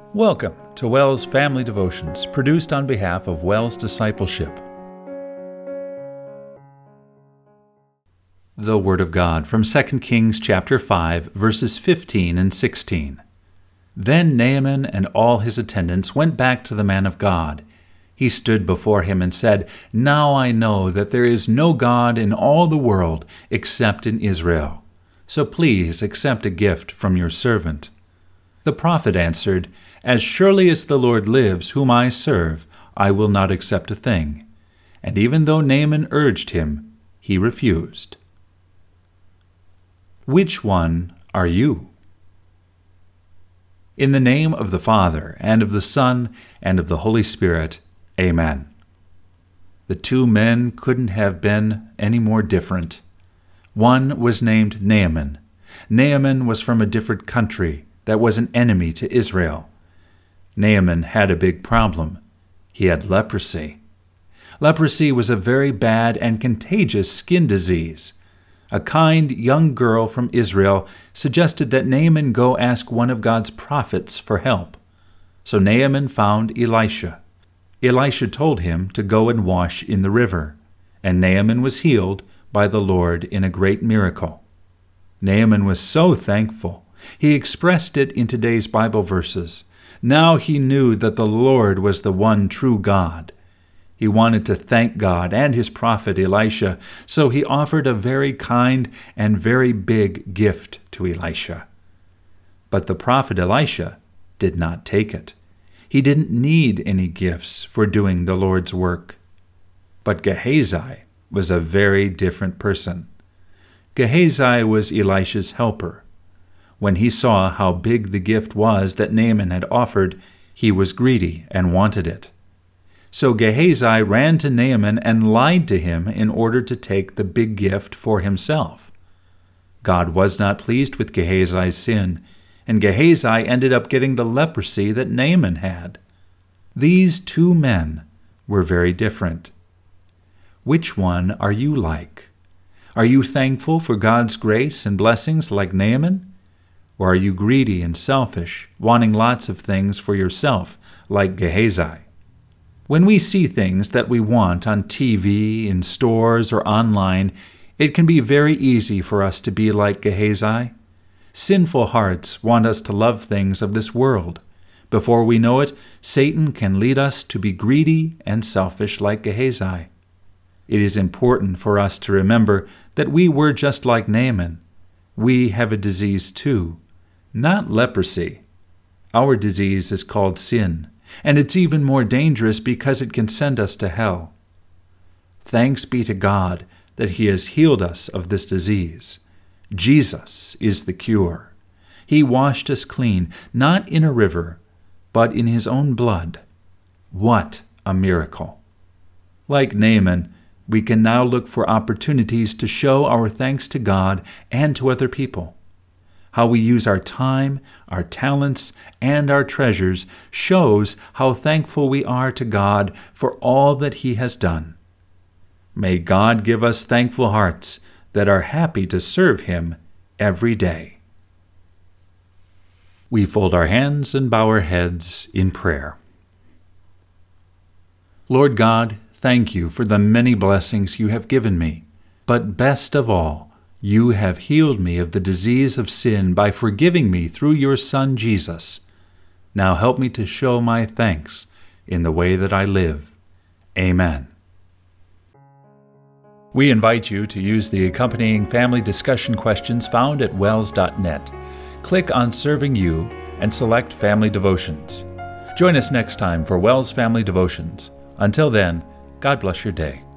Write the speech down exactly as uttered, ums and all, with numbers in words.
Welcome to WELS Family Devotions, produced on behalf of WELS Discipleship. The Word of God from Second Kings chapter five, verses fifteen and sixteen. Then Naaman and all his attendants went back to the man of God. He stood before him and said, "Now I know that there is no God in all the world except in Israel. So please accept a gift from your servant." The prophet answered, "As surely as the Lord lives, whom I serve, I will not accept a thing." And even though Naaman urged him, he refused. Which one are you? In the name of the Father, and of the Son, and of the Holy Spirit, Amen. The two men couldn't have been any more different. One was named Naaman. Naaman was from a different country that was an enemy to Israel. Naaman had a big problem. He had leprosy. Leprosy was a very bad and contagious skin disease. A kind young girl from Israel suggested that Naaman go ask one of God's prophets for help. So Naaman found Elisha. Elisha told him to go and wash in the river, and Naaman was healed by the Lord in a great miracle. Naaman was so thankful. He expressed it in today's Bible verses. Now he knew that the Lord was the one true God. He wanted to thank God and his prophet Elisha, so he offered a very kind and very big gift to Elisha. But the prophet Elisha did not take it. He didn't need any gifts for doing the Lord's work. But Gehazi was a very different person. Gehazi was Elisha's helper. When he saw how big the gift was that Naaman had offered, he was greedy and wanted it. So Gehazi ran to Naaman and lied to him in order to take the big gift for himself. God was not pleased with Gehazi's sin, and Gehazi ended up getting the leprosy that Naaman had. These two men were very different. Which one are you like? Are you thankful for God's grace and blessings like Naaman? Or are you greedy and selfish, wanting lots of things for yourself, like Gehazi? When we see things that we want on T V, in stores, or online, it can be very easy for us to be like Gehazi. Sinful hearts want us to love things of this world. Before we know it, Satan can lead us to be greedy and selfish like Gehazi. It is important for us to remember that we were just like Naaman. We have a disease too. Not leprosy. Our disease is called sin, and it's even more dangerous because it can send us to hell. Thanks be to God that He has healed us of this disease. Jesus is the cure. He washed us clean, not in a river, but in His own blood. What a miracle! Like Naaman, we can now look for opportunities to show our thanks to God and to other people. How we use our time, our talents, and our treasures shows how thankful we are to God for all that He has done. May God give us thankful hearts that are happy to serve Him every day. We fold our hands and bow our heads in prayer. Lord God, thank you for the many blessings you have given me, but best of all, you have healed me of the disease of sin by forgiving me through your Son Jesus. Now help me to show my thanks in the way that I live. Amen. We invite you to use the accompanying family discussion questions found at wels dot net. Click on Serving You and select Family Devotions. Join us next time for WELS Family Devotions. Until then, God bless your day.